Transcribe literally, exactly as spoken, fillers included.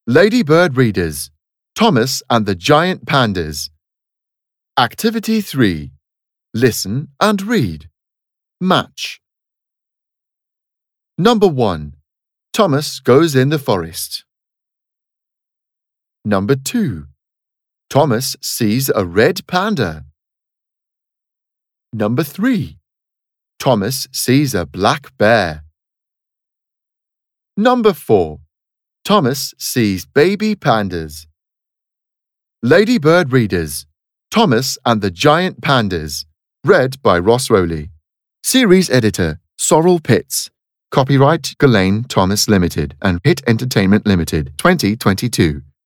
Ladybird readers, Thomas and the Giant Pandas. Activity three. Listen and read. Match. Number one. Thomas goes in the forest. Number two. Thomas sees a red panda. Number three. Thomas sees a black bear. Number four. Thomas sees baby pandas. Ladybird readers, Thomas and the Giant Pandas. Read by Ross Rowley. Series editor, Sorrel Pitts. Copyright Ghislaine Thomas Limited and Hit Entertainment Limited, twenty twenty-two.